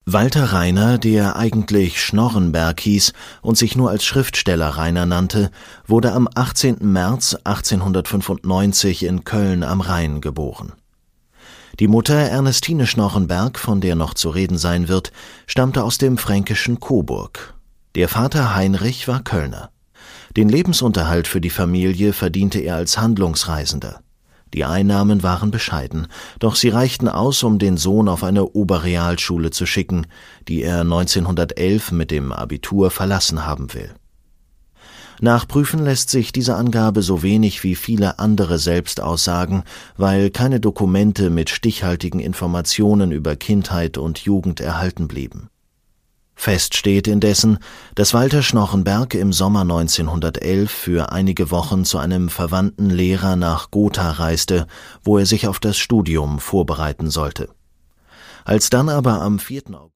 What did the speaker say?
Walter Rainer, der eigentlich Schnorrenberg hieß und sich nur als Schriftsteller Rainer nannte, wurde am 18. März 1895 in Köln am Rhein geboren. Die Mutter Ernestine Schnorrenberg, von der noch zu reden sein wird, stammte aus dem fränkischen Coburg. Der Vater Heinrich war Kölner. Den Lebensunterhalt für die Familie verdiente er als Handlungsreisender. Die Einnahmen waren bescheiden, doch sie reichten aus, um den Sohn auf eine Oberrealschule zu schicken, die er 1911 mit dem Abitur verlassen haben will. Nachprüfen lässt sich diese Angabe so wenig wie viele andere Selbstaussagen, weil keine Dokumente mit stichhaltigen Informationen über Kindheit und Jugend erhalten blieben. Fest steht indessen, dass Walter Schnorrenberg im Sommer 1911 für einige Wochen zu einem verwandten Lehrer nach Gotha reiste, wo er sich auf das Studium vorbereiten sollte. Als dann aber am 4. August